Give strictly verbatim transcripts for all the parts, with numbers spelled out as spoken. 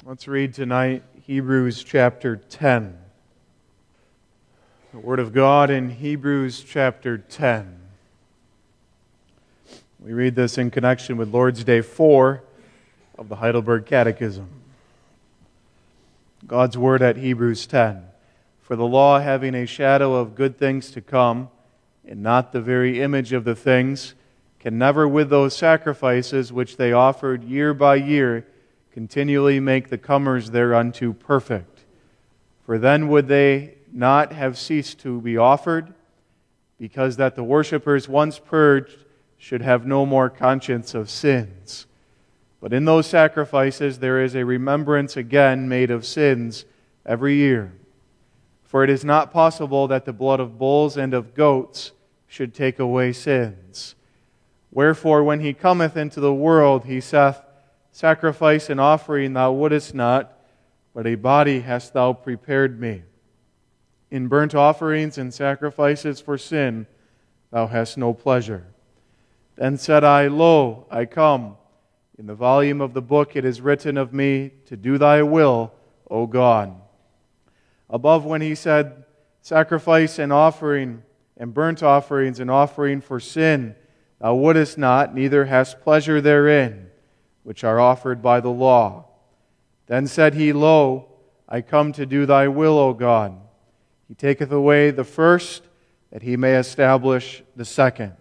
Let's read tonight Hebrews chapter ten. The Word of God in Hebrews chapter ten. We read this in connection with Lord's Day four of the Heidelberg Catechism. God's Word at Hebrews ten. For the law, having a shadow of good things to come, and not the very image of the things, can never with those sacrifices which they offered year by year continually make the comers thereunto perfect. For then would they not have ceased to be offered, because that the worshippers once purged should have no more conscience of sins. But in those sacrifices there is a remembrance again made of sins every year. For it is not possible that the blood of bulls and of goats should take away sins. Wherefore when he cometh into the world, he saith, Sacrifice and offering thou wouldest not, but a body hast thou prepared me. In burnt offerings and sacrifices for sin thou hast no pleasure. Then said I, Lo, I come. In the volume of the book it is written of me, to do thy will, O God. Above when he said, Sacrifice and offering and burnt offerings and offering for sin thou wouldest not, neither hast pleasure therein, which are offered by the law. Then said he, Lo, I come to do thy will, O God. He taketh away the first, that he may establish the second.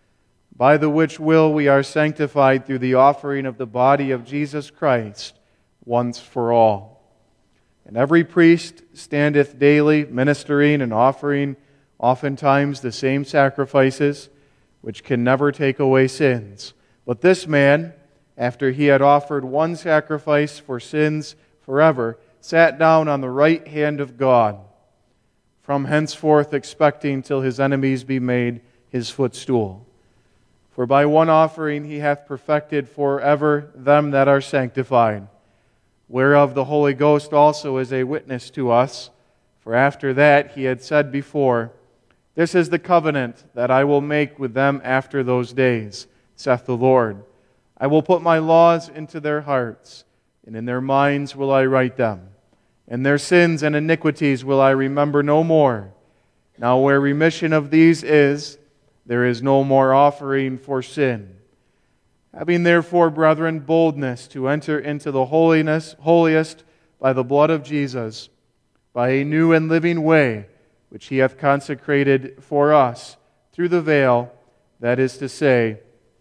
By the which will we are sanctified through the offering of the body of Jesus Christ once for all. And every priest standeth daily ministering and offering oftentimes the same sacrifices, which can never take away sins. But this man, after he had offered one sacrifice for sins forever, sat down on the right hand of God, from henceforth expecting till his enemies be made his footstool. For by one offering he hath perfected forever them that are sanctified, whereof the Holy Ghost also is a witness to us. For after that he had said before, This is the covenant that I will make with them after those days, saith the Lord. I will put my laws into their hearts, and in their minds will I write them. And their sins and iniquities will I remember no more. Now where remission of these is, there is no more offering for sin. Having therefore, brethren, boldness to enter into the holiness, holiest by the blood of Jesus, by a new and living way, which he hath consecrated for us through the veil, that is to say,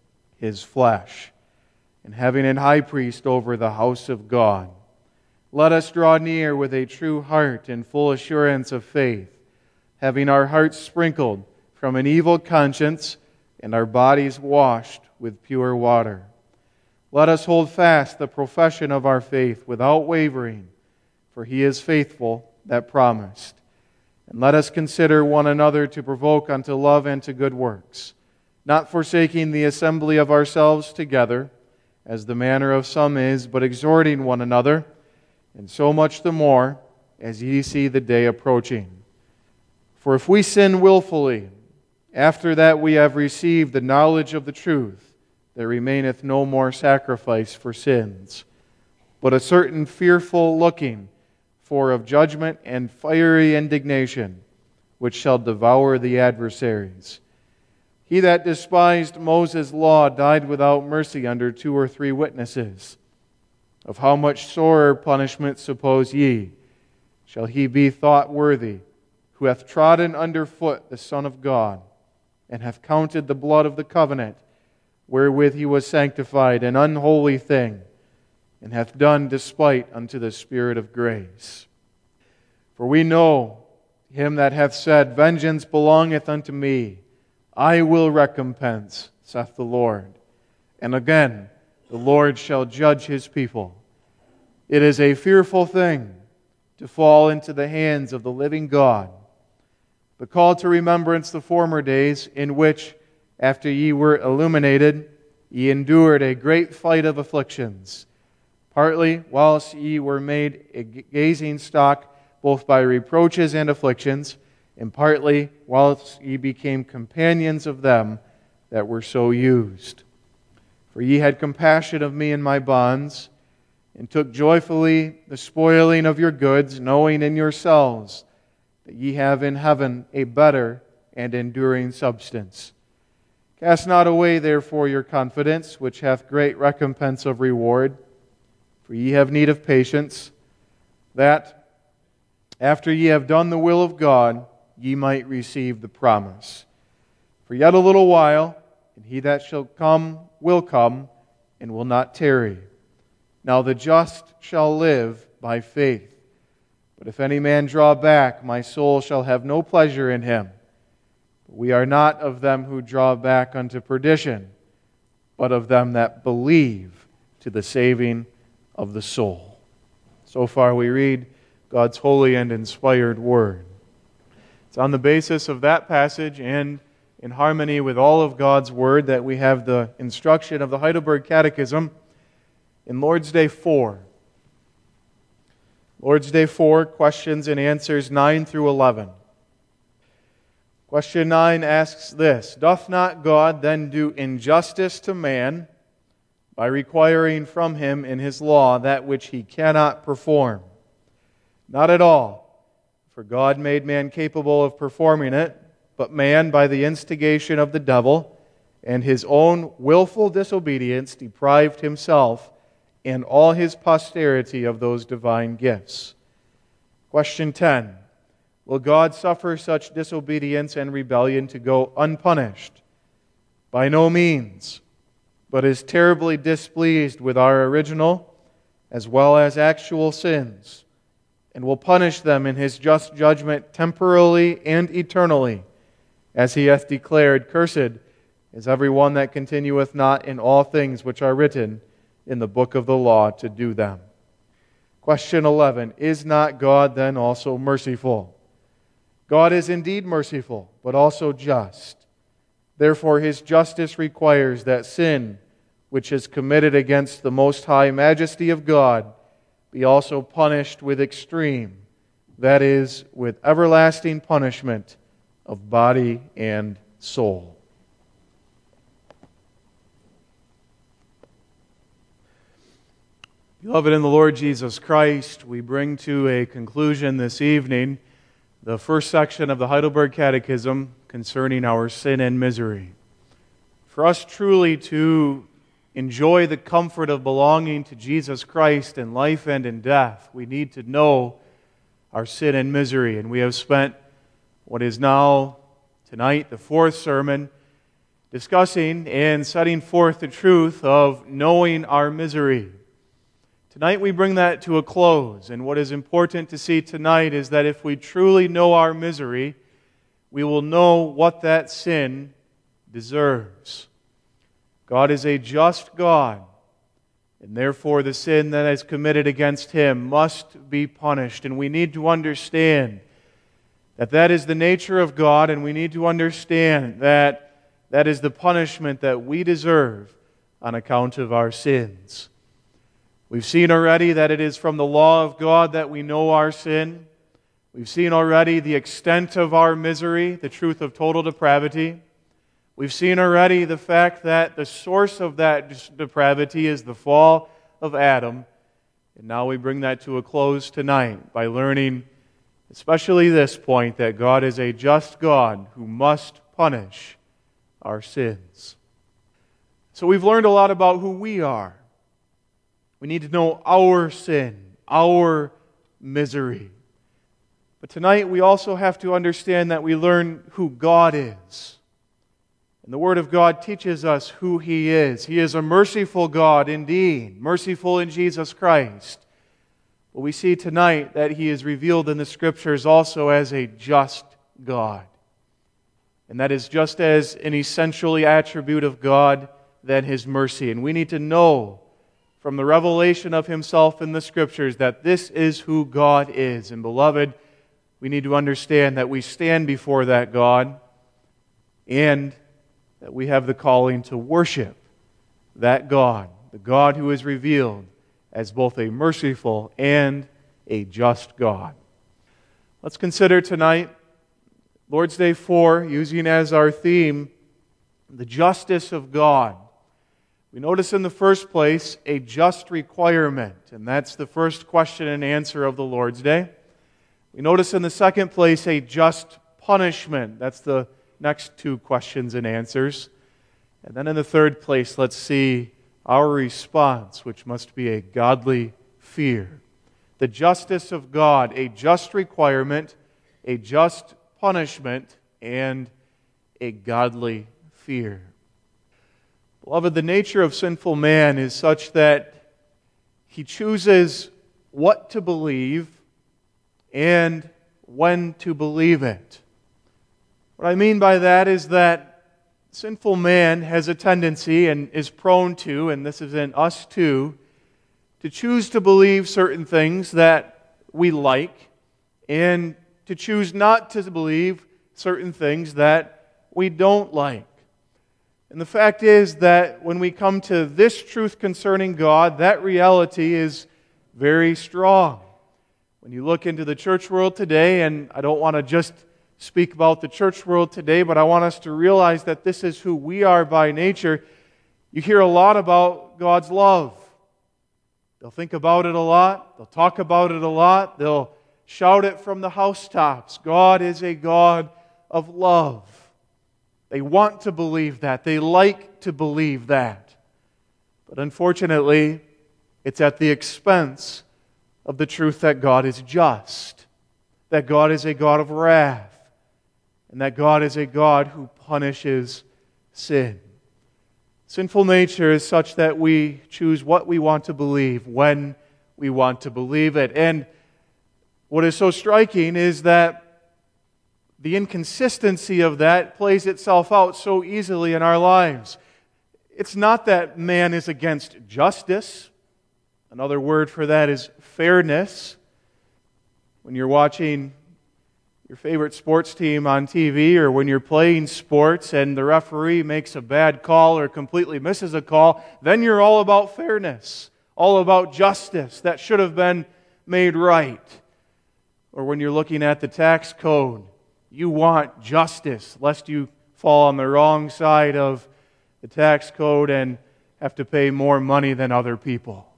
his flesh. And having an high priest over the house of God, let us draw near with a true heart and full assurance of faith, having our hearts sprinkled from an evil conscience and our bodies washed with pure water. Let us hold fast the profession of our faith without wavering, for he is faithful that promised. And let us consider one another to provoke unto love and to good works, not forsaking the assembly of ourselves together, as the manner of some is, but exhorting one another, and so much the more as ye see the day approaching. For if we sin willfully, after that we have received the knowledge of the truth, there remaineth no more sacrifice for sins, but a certain fearful looking for of judgment and fiery indignation, which shall devour the adversaries. He that despised Moses' law died without mercy under two or three witnesses. Of how much sorer punishment, suppose ye, shall he be thought worthy, who hath trodden under foot the Son of God, and hath counted the blood of the covenant, wherewith he was sanctified, an unholy thing, and hath done despite unto the Spirit of grace. For we know him that hath said, Vengeance belongeth unto me, I will recompense, saith the Lord. And again, the Lord shall judge his people. It is a fearful thing to fall into the hands of the living God. But call to remembrance the former days, in which, after ye were illuminated, ye endured a great fight of afflictions, partly whilst ye were made a gazing stock both by reproaches and afflictions, and partly whilst ye became companions of them that were so used. For ye had compassion of me in my bonds, and took joyfully the spoiling of your goods, knowing in yourselves that ye have in heaven a better and enduring substance. Cast not away therefore your confidence, which hath great recompense of reward. For ye have need of patience, that after ye have done the will of God, ye might receive the promise. For yet a little while, and he that shall come will come, and will not tarry. Now the just shall live by faith. But if any man draw back, my soul shall have no pleasure in him. But we are not of them who draw back unto perdition, but of them that believe to the saving of the soul. So far we read God's holy and inspired Word. It's on the basis of that passage and in harmony with all of God's Word that we have the instruction of the Heidelberg Catechism in Lord's Day four. Lord's Day four, questions and answers nine through eleven. Question nine asks this: Doth not God then do injustice to man by requiring from him in his law that which he cannot perform? Not at all, for God made man capable of performing it, but man, by the instigation of the devil and his own willful disobedience, deprived himself and all his posterity of those divine gifts. Question ten. Will God suffer such disobedience and rebellion to go unpunished? By no means, but is terribly displeased with our original as well as actual sins, and will punish them in His just judgment temporally and eternally, as He hath declared, Cursed is every one that continueth not in all things which are written in the book of the law to do them. Question eleven. Is not God then also merciful? God is indeed merciful, but also just. Therefore His justice requires that sin, which is committed against the most high majesty of God, be also punished with extreme, that is, with everlasting punishment of body and soul. Beloved in the Lord Jesus Christ, we bring to a conclusion this evening the first section of the Heidelberg Catechism concerning our sin and misery. For us truly to enjoy the comfort of belonging to Jesus Christ in life and in death, we need to know our sin and misery. And we have spent what is now, tonight, the fourth sermon, discussing and setting forth the truth of knowing our misery. Tonight we bring that to a close, and what is important to see tonight is that if we truly know our misery, we will know what that sin deserves. God is a just God, and therefore the sin that is committed against Him must be punished, and we need to understand that that is the nature of God, and we need to understand that that is the punishment that we deserve on account of our sins. We've seen already that it is from the law of God that we know our sin. We've seen already the extent of our misery, the truth of total depravity. We've seen already the fact that the source of that depravity is the fall of Adam. And now we bring that to a close tonight by learning, especially this point, that God is a just God who must punish our sins. So we've learned a lot about who we are. We need to know our sin, our misery. But tonight we also have to understand that we learn who God is. And the Word of God teaches us who He is. He is a merciful God indeed, merciful in Jesus Christ. But we see tonight that He is revealed in the Scriptures also as a just God. And that is just as an essentially attribute of God than His mercy. And we need to know from the revelation of Himself in the Scriptures that this is who God is. And beloved, we need to understand that we stand before that God and that we have the calling to worship that God, the God who is revealed as both a merciful and a just God. Let's consider tonight Lord's Day four, using as our theme the justice of God. We notice in the first place a just requirement, and that's the first question and answer of the Lord's Day. We notice in the second place a just punishment. That's the next two questions and answers. And then in the third place, let's see our response, which must be a godly fear. The justice of God, a just requirement, a just punishment, and a godly fear. Beloved, the nature of sinful man is such that he chooses what to believe and when to believe it. What I mean by that is that sinful man has a tendency and is prone to, and this is in us too, to choose to believe certain things that we like and to choose not to believe certain things that we don't like. And the fact is that when we come to this truth concerning God, that reality is very strong. When you look into the church world today, and I don't want to just speak about the church world today, but I want us to realize that this is who we are by nature. You hear a lot about God's love. They'll think about it a lot. They'll talk about it a lot. They'll shout it from the housetops. God is a God of love. They want to believe that. They like to believe that. But unfortunately, it's at the expense of the truth that God is just, that God is a God of wrath, and that God is a God who punishes sin. Sinful nature is such that we choose what we want to believe when we want to believe it. And what is so striking is that the inconsistency of that plays itself out so easily in our lives. It's not that man is against justice. Another word for that is fairness. When you're watching your favorite sports team on T V, or when you're playing sports and the referee makes a bad call or completely misses a call, then you're all about fairness, all about justice that should have been made right. Or when you're looking at the tax code, you want justice, lest you fall on the wrong side of the tax code and have to pay more money than other people.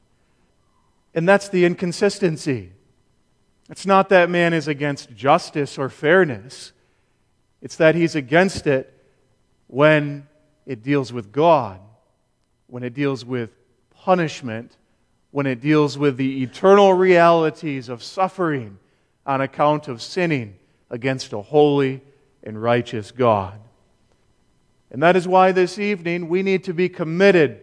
And that's the inconsistency. It's not that man is against justice or fairness. It's that he's against it when it deals with God, when it deals with punishment, when it deals with the eternal realities of suffering on account of sinning against a holy and righteous God. And that is why this evening we need to be committed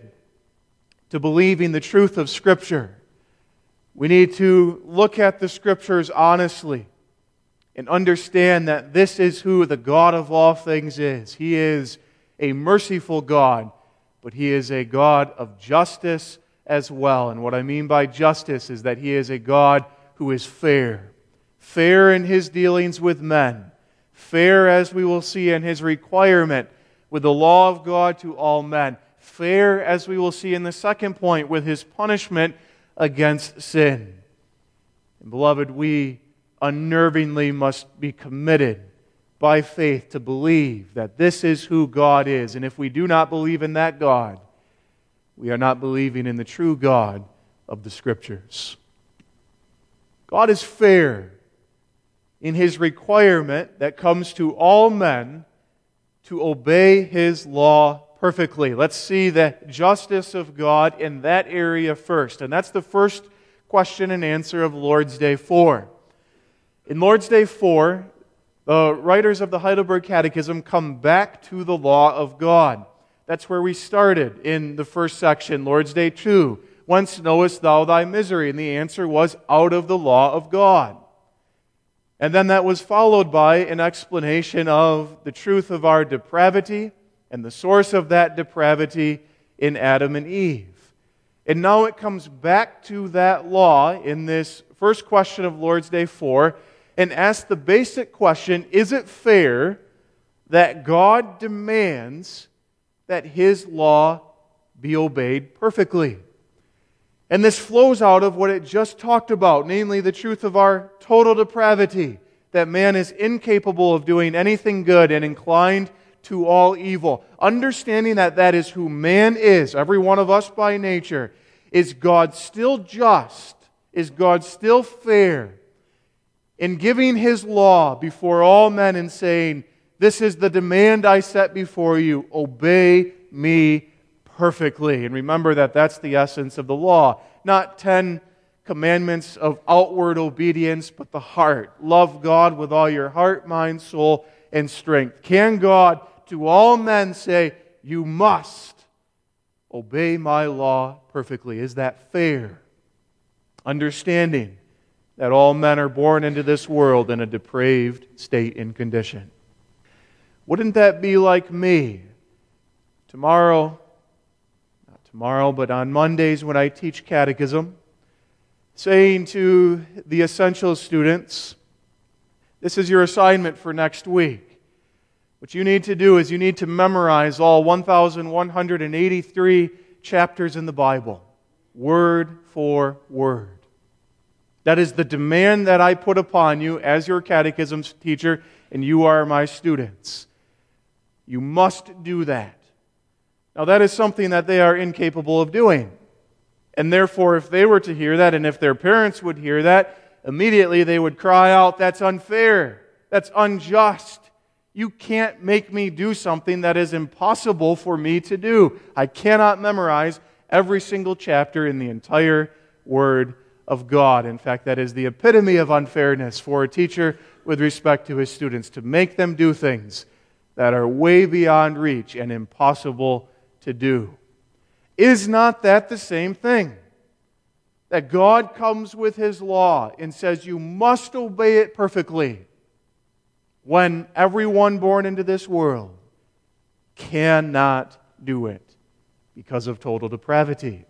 to believing the truth of Scripture. We need to look at the Scriptures honestly and understand that this is who the God of all things is. He is a merciful God, but He is a God of justice as well. And what I mean by justice is that He is a God who is fair. Fair in His dealings with men. Fair, as we will see, in His requirement with the law of God to all men. Fair, as we will see in the second point, with His punishment against sin. And beloved, we unnervingly must be committed by faith to believe that this is who God is. And if we do not believe in that God, we are not believing in the true God of the Scriptures. God is fair in His requirement that comes to all men to obey His law perfectly. Let's see the justice of God in that area first. And that's the first question and answer of Lord's Day four. In Lord's Day four, the writers of the Heidelberg Catechism come back to the law of God. That's where we started in the first section, Lord's Day two. Whence knowest thou thy misery? And the answer was, out of the law of God. And then that was followed by an explanation of the truth of our depravity and the source of that depravity in Adam and Eve. And now it comes back to that law in this first question of Lord's Day four and asks the basic question, is it fair that God demands that His law be obeyed perfectly? And this flows out of what it just talked about, namely the truth of our total depravity, that man is incapable of doing anything good and inclined to all evil. Understanding that that is who man is, every one of us by nature, is God still just? Is God still fair in giving His law before all men and saying, this is the demand I set before you, obey me perfectly? And remember that that's the essence of the law. Not ten commandments of outward obedience, but the heart. Love God with all your heart, mind, soul, and strength. Can God to all men say, you must obey my law perfectly? Is that fair? Understanding that all men are born into this world in a depraved state and condition. Wouldn't that be like me? Tomorrow, not tomorrow, but on Mondays when I teach catechism, saying to the essential students, this is your assignment for next week. What you need to do is you need to memorize all one thousand one hundred eighty-three chapters in the Bible, word for word. That is the demand that I put upon you as your catechism teacher, and you are my students. You must do that. Now that is something that they are incapable of doing. And therefore, if they were to hear that, and if their parents would hear that, immediately they would cry out, that's unfair, that's unjust. You can't make me do something that is impossible for me to do. I cannot memorize every single chapter in the entire Word of God. In fact, that is the epitome of unfairness for a teacher with respect to his students, to make them do things that are way beyond reach and impossible to do. Is not that the same thing? That God comes with His law and says you must obey it perfectly, when everyone born into this world cannot do it because of total depravity?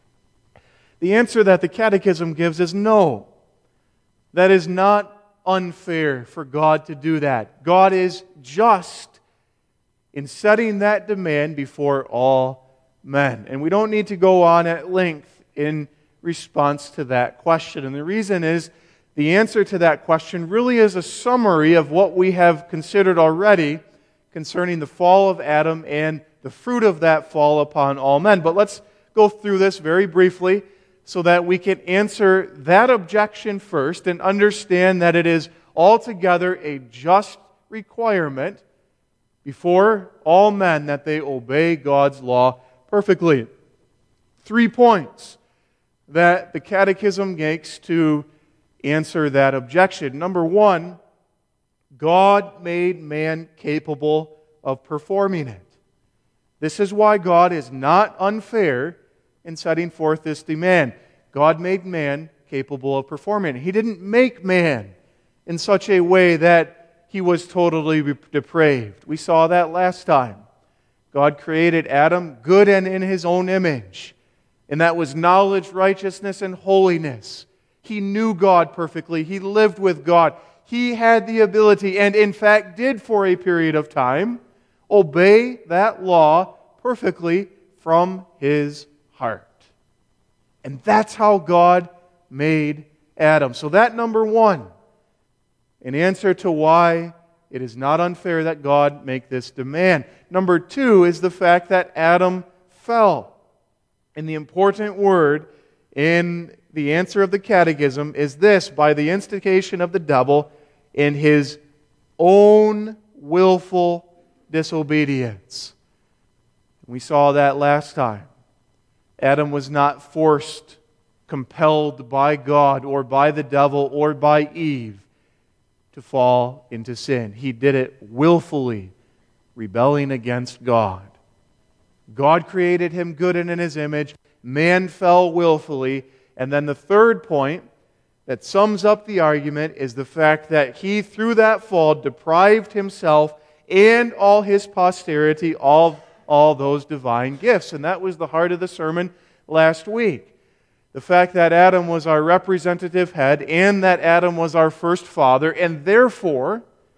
The answer that the Catechism gives is no. That is not unfair for God to do that. God is just in setting that demand before all men. And we don't need to go on at length in response to that question. And the reason is, the answer to that question really is a summary of what we have considered already concerning the fall of Adam and the fruit of that fall upon all men. But let's go through this very briefly so that we can answer that objection first and understand that it is altogether a just requirement before all men that they obey God's law perfectly. Three points that the Catechism makes to answer that objection. Number one, God made man capable of performing it. This is why God is not unfair in setting forth this demand. God made man capable of performing it. He didn't make man in such a way that he was totally depraved. We saw that last time. God created Adam good and in His own image, and that was knowledge, righteousness, and holiness. He knew God perfectly. He lived with God. He had the ability, and in fact did for a period of time, obey that law perfectly from his heart. And that's how God made Adam. So that, number one, an answer to why it is not unfair that God make this demand. Number two is the fact that Adam fell. And the important word in the answer of the Catechism is this: by the instigation of the devil in his own willful disobedience. We saw that last time. Adam was not forced, compelled by God or by the devil or by Eve to fall into sin. He did it willfully, rebelling against God. God created him good and in His image. Man fell willfully. And then the third point that sums up the argument is the fact that he, through that fall, deprived himself and all his posterity of all those divine gifts. And that was the heart of the sermon last week. The fact that Adam was our representative head and that Adam was our first father, and therefore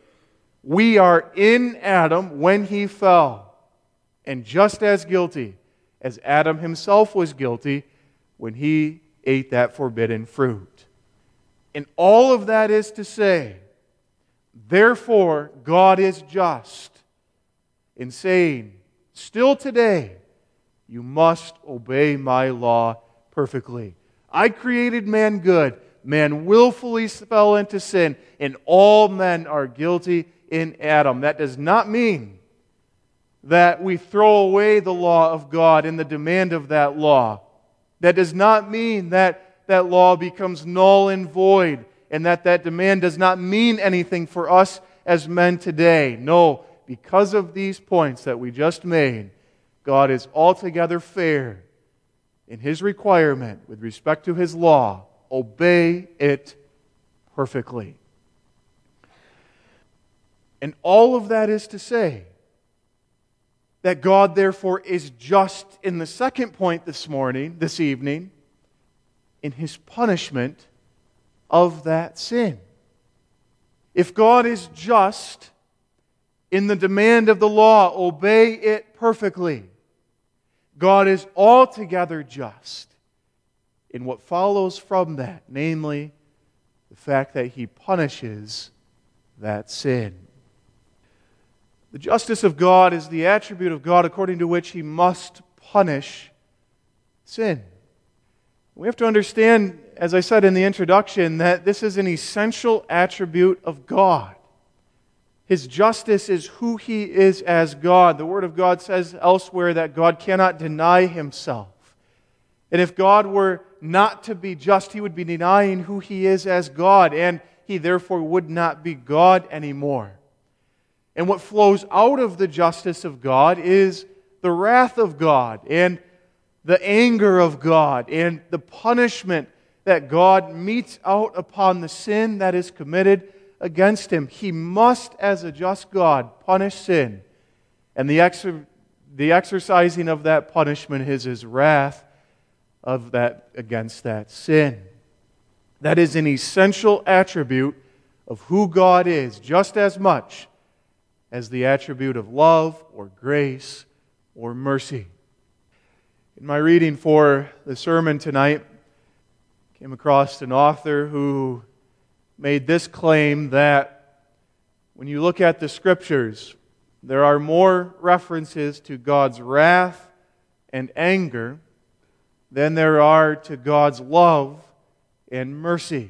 we are in Adam when he fell, and just as guilty as Adam himself was guilty when he ate that forbidden fruit. And all of that is to say, therefore God is just in saying, still today, you must obey my law perfectly. I created man good. Man willfully fell into sin, and all men are guilty in Adam. That does not mean that we throw away the law of God and the demand of that law. That does not mean that that law becomes null and void and that that demand does not mean anything for us as men today. No, because of these points that we just made, God is altogether fair in His requirement with respect to His law. Obey it perfectly. And all of that is to say that God therefore is just in the second point this morning, this evening, in His punishment of that sin. If God is just in the demand of the law, obey it perfectly, God is altogether just in what follows from that, namely the fact that He punishes that sin. The justice of God is the attribute of God according to which He must punish sin. We have to understand, as I said in the introduction, that this is an essential attribute of God. His justice is who He is as God. The Word of God says elsewhere that God cannot deny Himself. And if God were not to be just, He would be denying who He is as God, and He therefore would not be God anymore. And what flows out of the justice of God is the wrath of God and the anger of God and the punishment that God metes out upon the sin that is committed against Him. He must, as a just God, punish sin. And the, exer- the exercising of that punishment is His wrath of that against that sin. That is an essential attribute of who God is, just as much as the attribute of love or grace or mercy. In my reading for the sermon tonight, I came across an author who made this claim that when you look at the Scriptures, there are more references to God's wrath and anger than there are to God's love and mercy.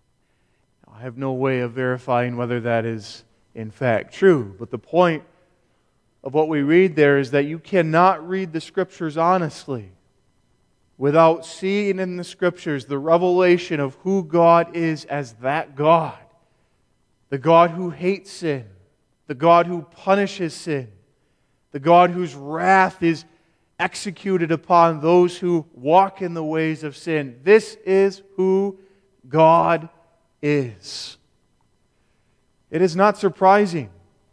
I have no way of verifying whether that is in fact true, but the point of what we read there is that you cannot read the Scriptures honestly without seeing in the Scriptures the revelation of who God is as that God. The God who hates sin, the God who punishes sin, the God whose wrath is executed upon those who walk in the ways of sin. This is who God is. It is not surprising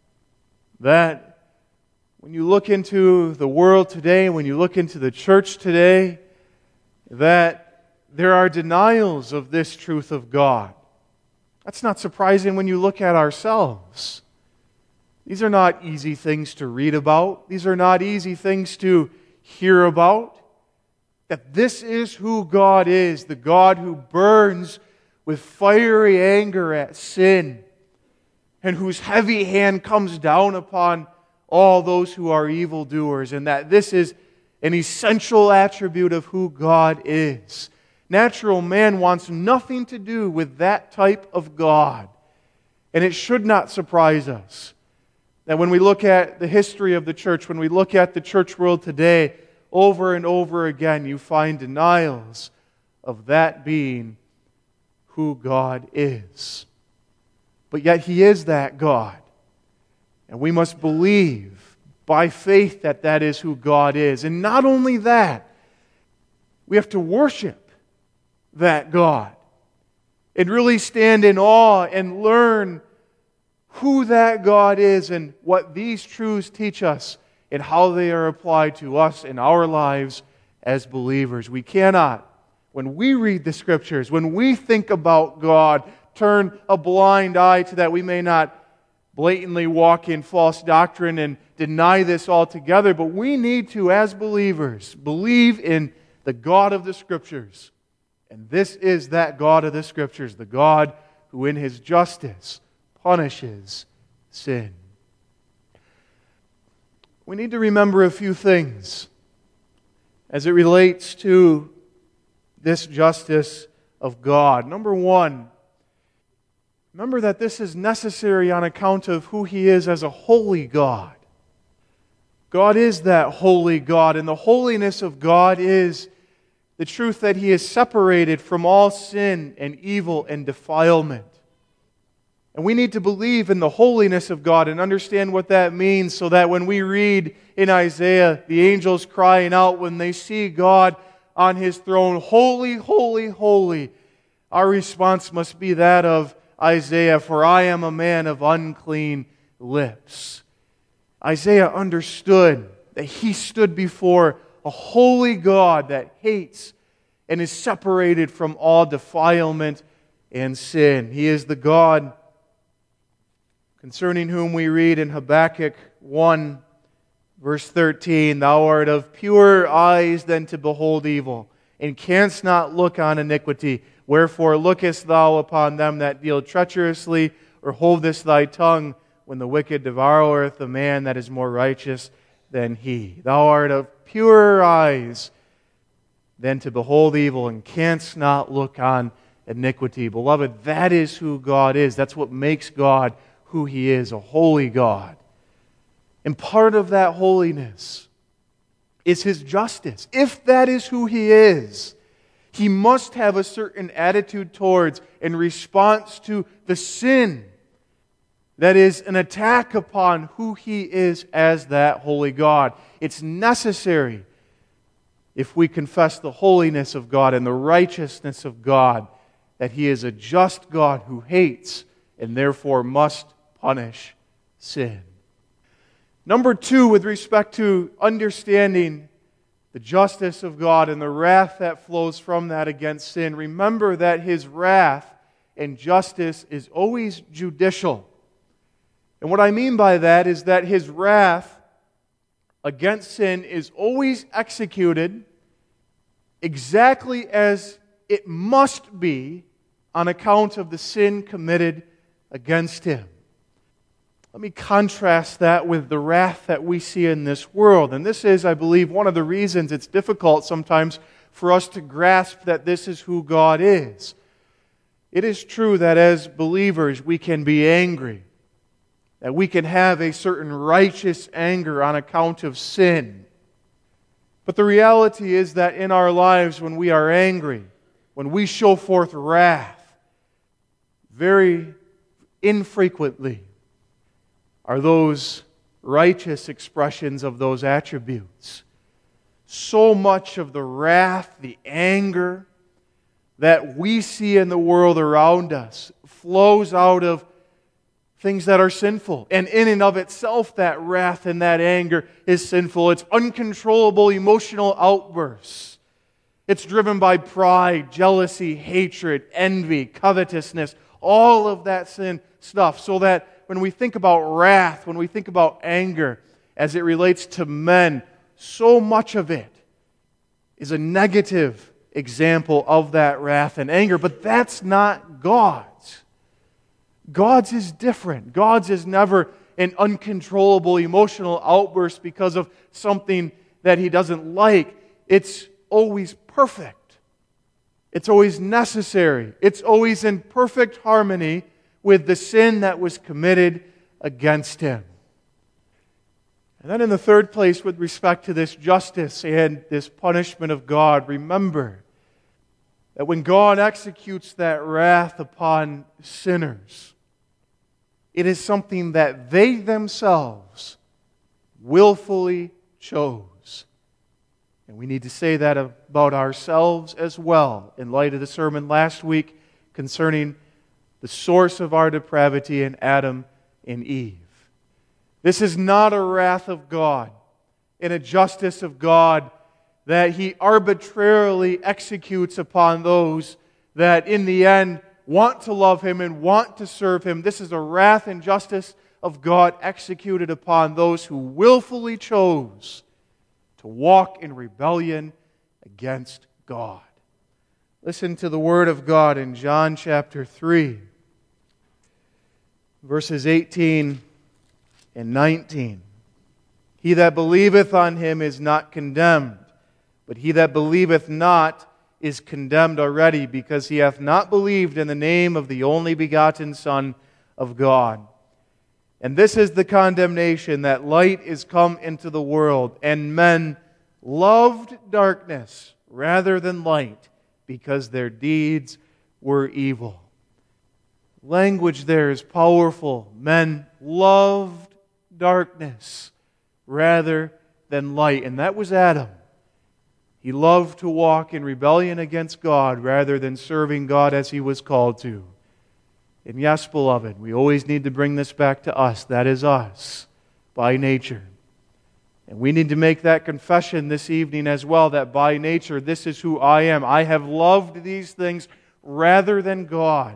that when you look into the world today, when you look into the church today, that there are denials of this truth of God. That's not surprising when you look at ourselves. These are not easy things to read about. These are not easy things to hear about. That this is who God is, the God who burns with fiery anger at sin, and whose heavy hand comes down upon all those who are evildoers, and that this is an essential attribute of who God is. Natural man wants nothing to do with that type of God. And it should not surprise us that when we look at the history of the church, when we look at the church world today, over and over again you find denials of that being who God is. But yet He is that God. And we must believe by faith that that is who God is. And not only that, we have to worship that God and really stand in awe and learn who that God is and what these truths teach us and how they are applied to us in our lives as believers. We cannot, when we read the Scriptures, when we think about God, turn a blind eye to that. We may not blatantly walk in false doctrine and deny this altogether, but we need to, as believers, believe in the God of the Scriptures. And this is that God of the Scriptures, the God who in His justice punishes sin. we need to remember a few things as it relates to this justice of God. Number one, remember that this is necessary on account of who He is as a holy God. God is that holy God, and the holiness of God is the truth that He is separated from all sin and evil and defilement. And we need to believe in the holiness of God and understand what that means, so that when we read in Isaiah the angels crying out when they see God on His throne, "Holy, holy, holy," our response must be that of Isaiah, "For I am a man of unclean lips." Isaiah understood that he stood before a holy God that hates and is separated from all defilement and sin. He is the God concerning whom we read in Habakkuk one, verse thirteen, "Thou art of purer eyes than to behold evil, and canst not look on iniquity. Wherefore lookest thou upon them that deal treacherously, or holdest thy tongue when the wicked devoureth the man that is more righteous than he? Thou art of purer eyes than to behold evil, and canst not look on iniquity." Beloved, that is who God is. That's what makes God who He is, a holy God. And part of that holiness is His justice. If that is who He is, He must have a certain attitude towards in response to the sin that is an attack upon who He is as that holy God. It's necessary, if we confess the holiness of God and the righteousness of God, that He is a just God who hates and therefore must punish sin. Number two, with respect to understanding the justice of God and the wrath that flows from that against sin, remember that His wrath and justice is always judicial. And what I mean by that is that His wrath against sin is always executed exactly as it must be on account of the sin committed against Him. Let me contrast that with the wrath that we see in this world. And this is, I believe, one of the reasons it's difficult sometimes for us to grasp that this is who God is. It is true that as believers we can be angry, that we can have a certain righteous anger on account of sin. But the reality is that in our lives, when we are angry, when we show forth wrath, very infrequently are those righteous expressions of those attributes. So much of the wrath, the anger that we see in the world around us flows out of things that are sinful. And in and of itself, that wrath and that anger is sinful. It's uncontrollable emotional outbursts. It's driven by pride, jealousy, hatred, envy, covetousness, all of that sin stuff. So that when we think about wrath, when we think about anger, as it relates to men, so much of it is a negative example of that wrath and anger. But that's not God's. God's is different. God's is never an uncontrollable emotional outburst because of something that He doesn't like. It's always perfect. It's always necessary. It's always in perfect harmony with the sin that was committed against Him. And then in the third place, with respect to this justice and this punishment of God, remember that when God executes that wrath upon sinners, it is something that they themselves willfully chose. And we need to say that about ourselves as well, in light of the sermon last week concerning the source of our depravity in Adam and Eve. This is not a wrath of God and a justice of God that He arbitrarily executes upon those that in the end want to love Him and want to serve Him. This is a wrath and justice of God executed upon those who willfully chose to walk in rebellion against God. Listen to the Word of God in John chapter three. Verses eighteen and nineteen. He that believeth on him is not condemned, but he that believeth not is condemned already, because he hath not believed in the name of the only begotten Son of God. And this is the condemnation, that light is come into the world, and men loved darkness rather than light, because their deeds were evil. Language there is powerful. Men loved darkness rather than light. And that was Adam. He loved to walk in rebellion against God rather than serving God as he was called to. And yes, beloved, we always need to bring this back to us. That is us by nature. And we need to make that confession this evening as well, that by nature, this is who I am. I have loved these things rather than God.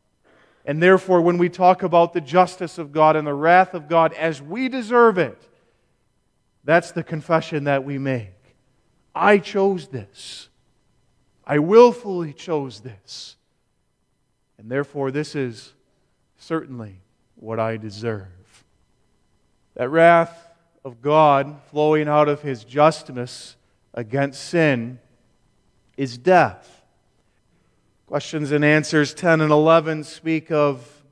And therefore, when we talk about the justice of God and the wrath of God as we deserve it, that's the confession that we make. I chose this. I willfully chose this. And therefore, this is certainly what I deserve. That wrath of God flowing out of His justice against sin is death. Questions and answers ten and eleven speak of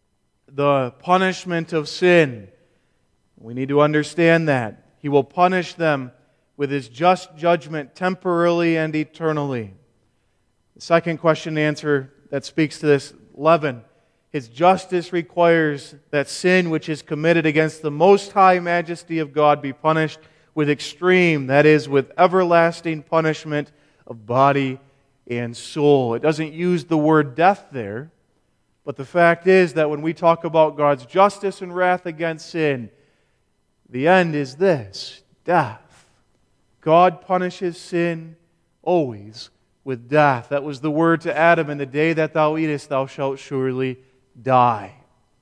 the punishment of sin. We need to understand that. He will punish them with His just judgment temporarily and eternally. The second question and answer that speaks to this, eleven. His justice requires that sin which is committed against the most high majesty of God be punished with extreme, that is, with everlasting punishment of body and soul. It doesn't use the word death there, but the fact is that when we talk about God's justice and wrath against sin, the end is this, death. God punishes sin always with death. That was the word to Adam, in the day that thou eatest, thou shalt surely die.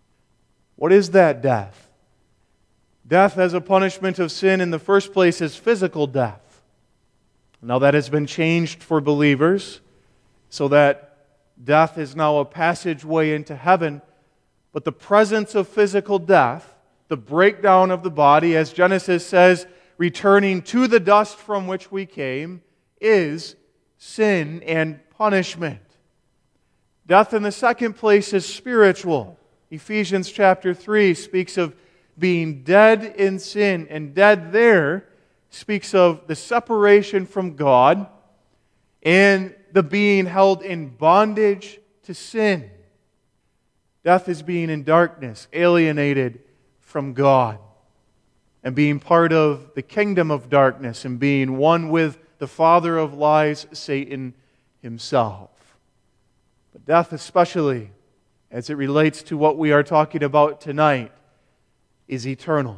What is that death? Death as a punishment of sin in the first place is physical death. Now that has been changed for believers, so that death is now a passageway into heaven. But the presence of physical death, the breakdown of the body, as Genesis says, returning to the dust from which we came, is sin and punishment. Death in the second place is spiritual. Ephesians chapter three speaks of being dead in sin, and dead there speaks of the separation from God and the being held in bondage to sin. Death is being in darkness, alienated from God, and being part of the kingdom of darkness and being one with the father of lies, Satan himself. But death, especially as it relates to what we are talking about tonight, is eternal.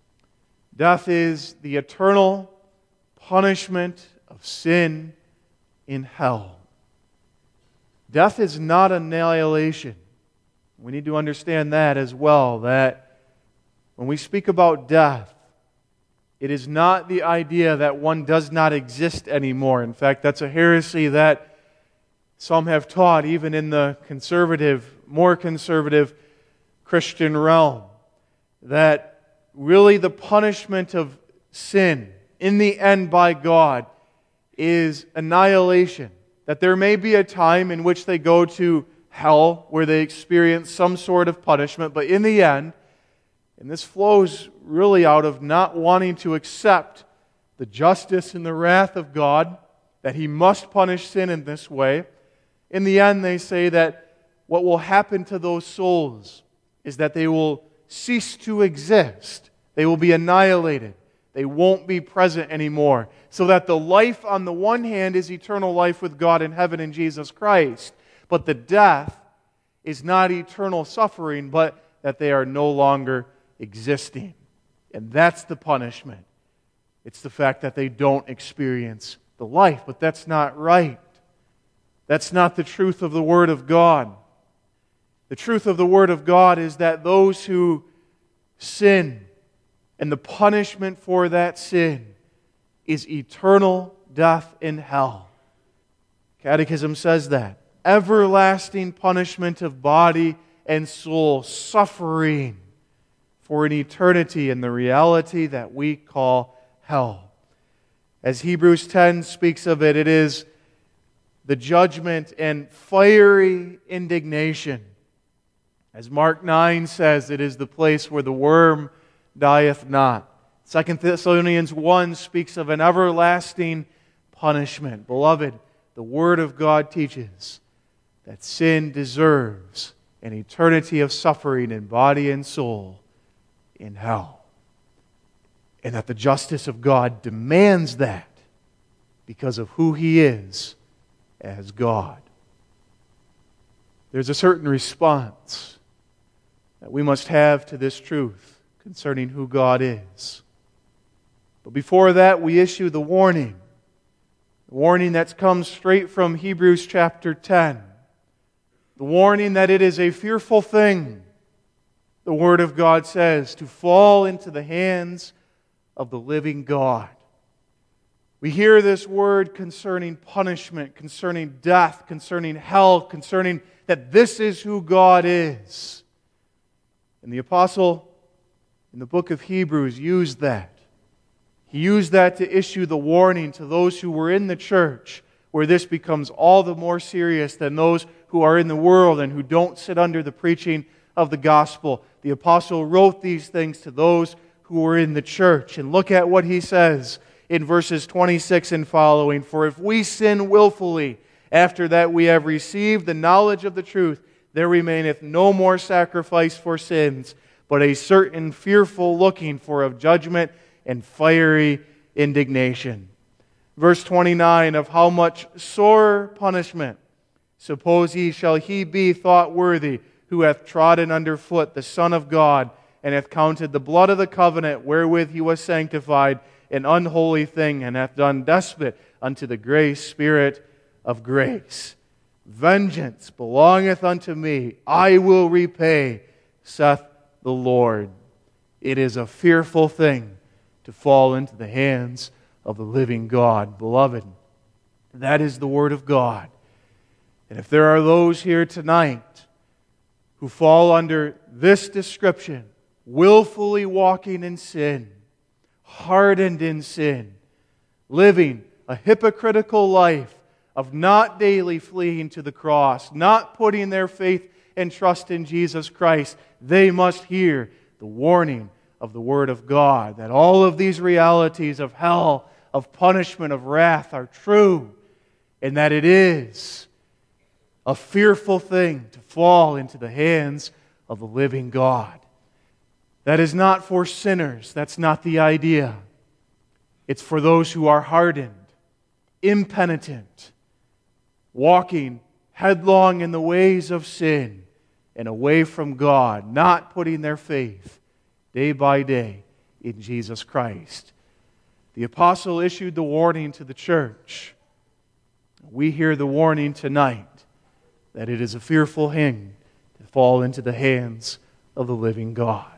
Death is the eternal punishment of sin in hell. Death is not annihilation. We need to understand that as well, that when we speak about death, it is not the idea that one does not exist anymore. In fact, that's a heresy that some have taught, even in the conservative, more conservative Christian realm, that really the punishment of sin in the end by God is annihilation. That there may be a time in which they go to hell where they experience some sort of punishment, but in the end, and this flows really out of not wanting to accept the justice and the wrath of God, that He must punish sin in this way. In the end, they say that what will happen to those souls is that they will cease to exist. They will be annihilated. They won't be present anymore. So that the life on the one hand is eternal life with God in heaven in Jesus Christ, but the death is not eternal suffering, but that they are no longer existing. And that's the punishment. It's the fact that they don't experience the life. But that's not right. That's not the truth of the Word of God. The truth of the Word of God is that those who sin, and the punishment for that sin, is eternal death in hell. Catechism says that. Everlasting punishment of body and soul, suffering for an eternity in the reality that we call hell. As Hebrews ten speaks of it, it is the judgment and fiery indignation. As Mark nine says, it is the place where the worm dieth not. Second Thessalonians one speaks of an everlasting punishment. Beloved, the Word of God teaches that sin deserves an eternity of suffering in body and soul in hell. And that the justice of God demands that because of who He is as God. There's a certain response that we must have to this truth concerning who God is. But before that, we issue the warning. The warning that comes straight from Hebrews chapter ten. The warning that it is a fearful thing, the Word of God says, to fall into the hands of the living God. We hear this word concerning punishment, concerning death, concerning hell, concerning that this is who God is. And the apostle in the book of Hebrews used that. He used that to issue the warning to those who were in the church, where this becomes all the more serious than those who are in the world and who don't sit under the preaching of the gospel. The apostle wrote these things to those who were in the church. And look at what he says in verses twenty-six and following. For if we sin willfully, after that we have received the knowledge of the truth, there remaineth no more sacrifice for sins, but a certain fearful looking for of judgment and fiery indignation. Verse twenty-nine, of how much sore punishment, suppose ye shall he be thought worthy, who hath trodden under foot the Son of God, and hath counted the blood of the covenant wherewith he was sanctified an unholy thing, and hath done despite unto the grace Spirit of grace. Vengeance belongeth unto me, I will repay, saith the Lord. It is a fearful thing to fall into the hands of the living God. Beloved, that is the Word of God. And if there are those here tonight who fall under this description, willfully walking in sin, hardened in sin, living a hypocritical life of not daily fleeing to the cross, not putting their faith and trust in Jesus Christ, they must hear the warning of the Word of God, that all of these realities of hell, of punishment, of wrath are true, and that it is a fearful thing to fall into the hands of the living God. That is not for sinners. That's not the idea. It's for those who are hardened, impenitent, walking headlong in the ways of sin and away from God, not putting their faith day by day in Jesus Christ. The apostle issued the warning to the church. We hear the warning tonight that it is a fearful thing to fall into the hands of the living God.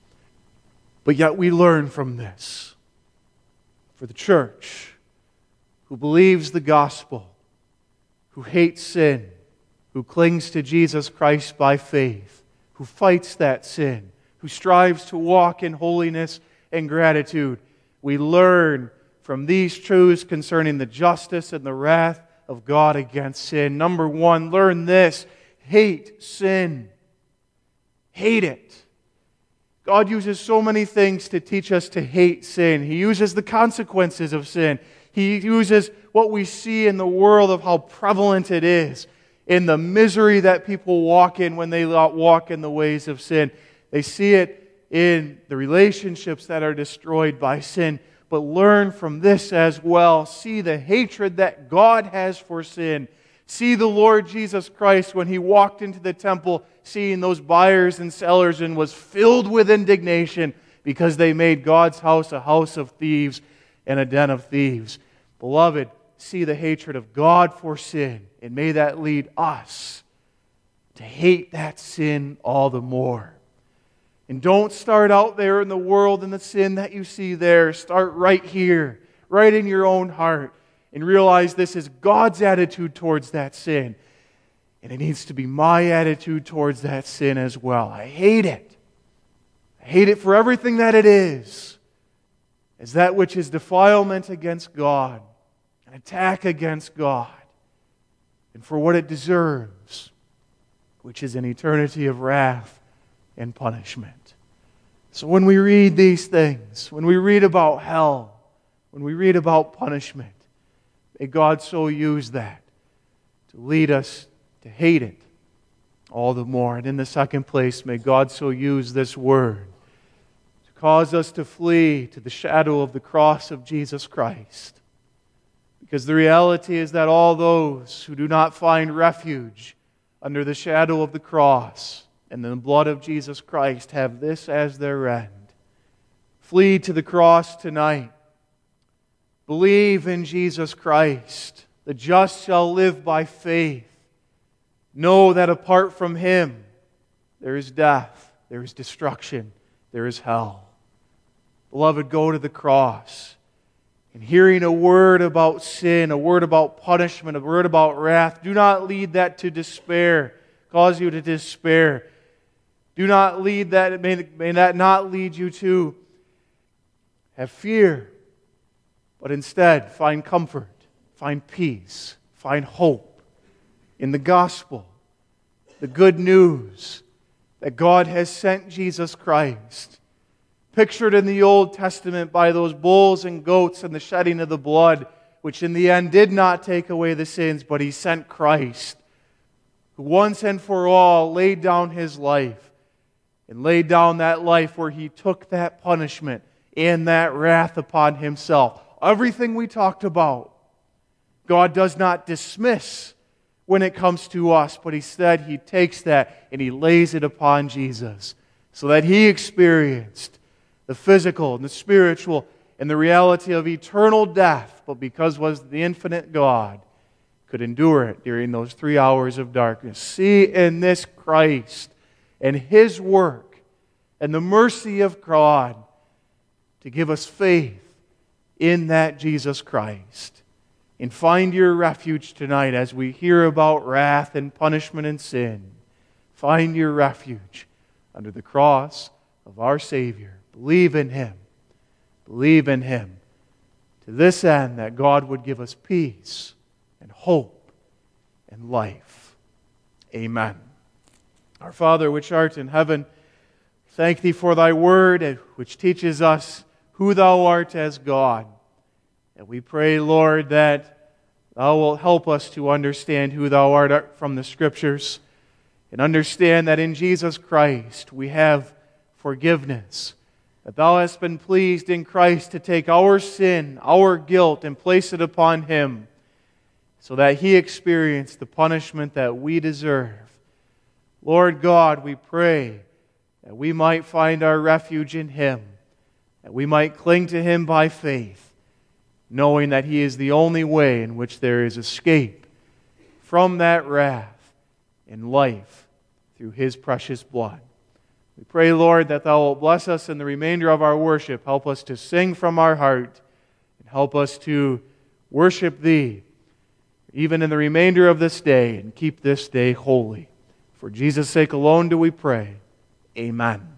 But yet we learn from this. For the church who believes the gospel, who hates sin, who clings to Jesus Christ by faith, who fights that sin, who strives to walk in holiness and gratitude, we learn from these truths concerning the justice and the wrath of God against sin. Number one, learn this: hate sin. Hate it. God uses so many things to teach us to hate sin. He uses the consequences of sin. He uses what we see in the world of how prevalent it is, in the misery that people walk in when they walk in the ways of sin. They see it in the relationships that are destroyed by sin. But learn from this as well. See the hatred that God has for sin. See the Lord Jesus Christ when He walked into the temple, seeing those buyers and sellers, and was filled with indignation because they made God's house a house of thieves and a den of thieves. Beloved, see the hatred of God for sin, and may that lead us to hate that sin all the more. And don't start out there in the world and the sin that you see there. Start right here, right in your own heart, and realize this is God's attitude towards that sin. And it needs to be my attitude towards that sin as well. I hate it. I I hate it for everything that it is, as that which is defilement against God, an attack against God, and for what it deserves, which is an eternity of wrath and punishment. So when we read these things, when we read about hell, when we read about punishment, may God so use that to lead us to hate it all the more. And in the second place, may God so use this word to cause us to flee to the shadow of the cross of Jesus Christ. Because the reality is that all those who do not find refuge under the shadow of the cross and the blood of Jesus Christ have this as their end. Flee to the cross tonight. Believe in Jesus Christ. The just shall live by faith. Know that apart from Him, there is death, there is destruction, there is hell. Beloved, go to the cross. And hearing a word about sin, a word about punishment, a word about wrath, do not lead that to despair, cause you to despair. Do not lead that, may, may that not lead you to have fear, but instead find comfort, find peace, find hope in the gospel, the good news that God has sent Jesus Christ, pictured in the Old Testament by those bulls and goats and the shedding of the blood, which in the end did not take away the sins, but He sent Christ, who once and for all laid down His life, and laid down that life where He took that punishment and that wrath upon Himself. Everything we talked about, God does not dismiss when it comes to us, but instead He takes that and He lays it upon Jesus, so that He experienced the physical and the spiritual and the reality of eternal death, but because was the infinite God, could endure it during those three hours of darkness. See in this Christ and His work and the mercy of God to give us faith in that Jesus Christ. And find your refuge tonight as we hear about wrath and punishment and sin. Find your refuge under the cross of our Savior. Believe in Him. Believe in Him. To this end, that God would give us peace and hope and life. Amen. Our Father, which art in heaven, thank Thee for Thy word, which teaches us who Thou art as God. And we pray, Lord, that Thou wilt help us to understand who Thou art from the Scriptures, and understand that in Jesus Christ we have forgiveness, that Thou hast been pleased in Christ to take our sin, our guilt, and place it upon Him, so that He experienced the punishment that we deserve. Lord God, we pray that we might find our refuge in Him, that we might cling to Him by faith, knowing that He is the only way in which there is escape from that wrath and life through His precious blood. We pray, Lord, that Thou wilt bless us in the remainder of our worship. Help us to sing from our heart, and help us to worship Thee even in the remainder of this day, and keep this day holy. For Jesus' sake alone do we pray. Amen.